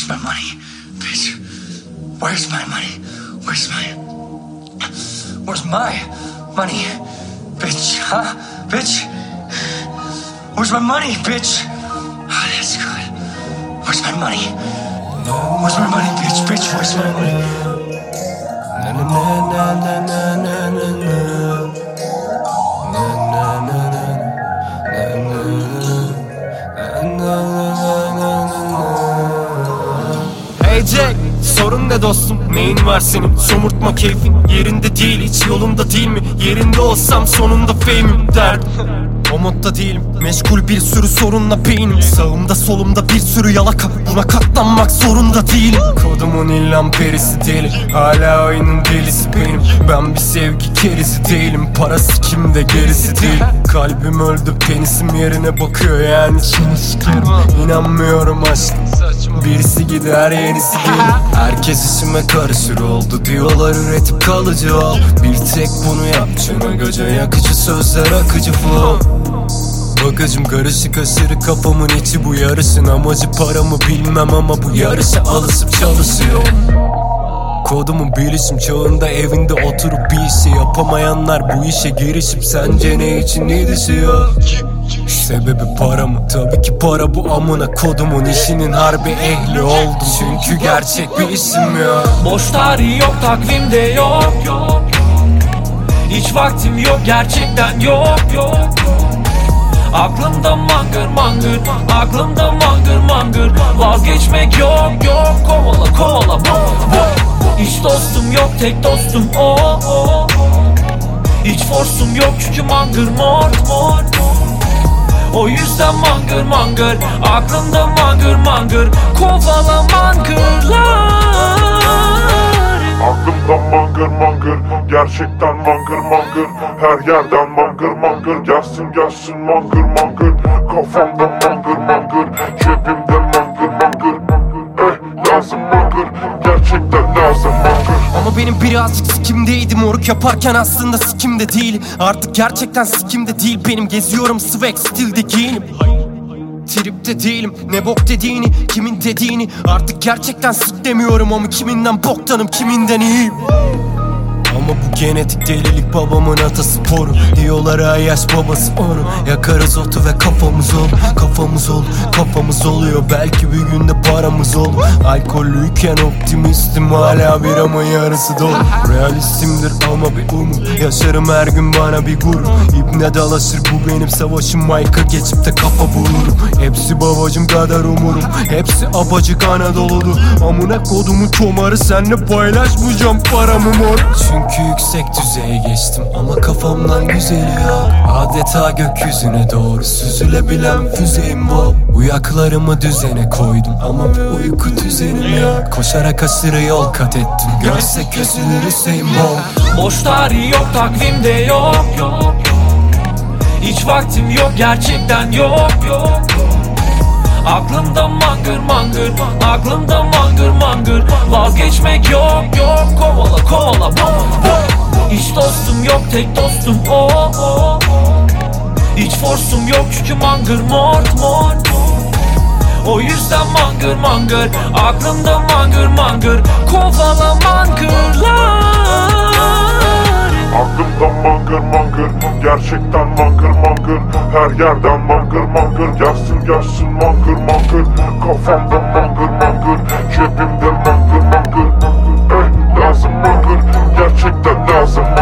Where's my money? Bitch, where's my money? Where's my money? Bitch, huh? Bitch? Where's my money, bitch? Oh, that's good. Where's my money? Where's my money, bitch? Bitch, where's my money? Hey Jack, sorun ne dostum? Neyin var senin? Somurtma keyfin yerinde değil, hiç yolunda değil mi? Yerinde olsam sonunda fame'im derdim. O modda değilim, meşgul bir sürü sorunla beynim. Sağımda solumda bir sürü yalaka, buna katlanmak zorunda değilim. Kodumun illan perisi deli, hala oyunun delisi benim. Ben bir sevgi kerisi değilim, parası kimde gerisi değil. Kalbim öldü, penisim yerine bakıyor, yani seni sikerim. İnanmıyorum aşkım, birisi gider yenisi gelir. Herkes işime karışır oldu diyorlar, üretip kalıcı ol. Bir tek bunu yap, çene göce yakıcı sözler, akıcı flow. Bagajım karışık aşırı, kafamın içi bu yarışın amacı paramı bilmem ama bu yarışa alışıp çalışıyor. Kodumun bilişim çağında evinde oturup bir işi yapamayanlar bu işe girişip sence ne için ne düşüyor? Sebebi para mı? Tabii ki para bu, amına kodumun işinin harbi ehli oldu. Çünkü gerçek bir isim ya. Boş tarihi yok, takvimde yok. Hiç vaktim yok, gerçekten yok. Aklımda mangır mangır, aklımda mangır mangır. Vazgeçmek yok, kovala Hiç dostum yok, tek dostum o. Hiç forsum yok çünkü mangır mort. O yüzden mangır mangır, aklımda mangır mangır. Kovala mangırlar. Aklımda mangır mangır, gerçekten mangır mangır. Her yerden mangır mangır, gelsin mangır mangır. Kafamda mangır mangır, cebimde mangır mangır. Lazım mangır, gerçekten lazım mangır. Ama benim birazcık sikimdeydi moruk yaparken, aslında sikimde değil. Artık gerçekten sikimde değil, benim geziyorum swag stilde giyinim. Tripte değilim, ne bok dediğini, kimin dediğini artık gerçekten sik demiyorum ama kiminden boktanım, kiminden iyiyim. Ama bu genetik delilik babamın atasporu. Diyorlar ay yaş babası onu. Yakarız otu ve kafamız oluyor. Belki bir günde paramız olur. Alkollüyken optimistim, hala biramın yarısı dolu. Realistimdir ama bir umut, yaşarım her gün bana bir gurur. İbne dalaşır bu benim savaşım, Mike'a geçip de kafa bulurum. Hepsi babacım kadar umurum, hepsi apacık Anadolu'du. Amına kodumun çomarı, senle paylaşmayacağım paramı mor. Çünkü yüksek düzeye geçtim ama kafamdan güzeli yok. Adeta gökyüzüne doğru süzülebilen füzeyim bu. Uyaklarımı düzene koydum ama bir uyku düzenim yok. Koşarak aşırı yol kat ettim, görsek gözünü Hüseyin Bolt. Boş tarihi yok, takvimde yok. Hiç vaktim yok, gerçekten yok. Aklımda mangır mangır, aklımda mangır mangır. Vazgeçmek yok, kovala Hiç dostum yok, tek dostum o. Hiç forsum yok çünkü mangır mort. O yüzden mangır mangır, aklımda mangır mangır. Kovala mangırlar. Aklımda mangır mangır, gerçekten mangır mangır. Her yerden mangır mangır, gelsin mangır mangır. Kafamda mangır mangır, cebimde mangır mangır. Lazım mangır, gerçekten lazım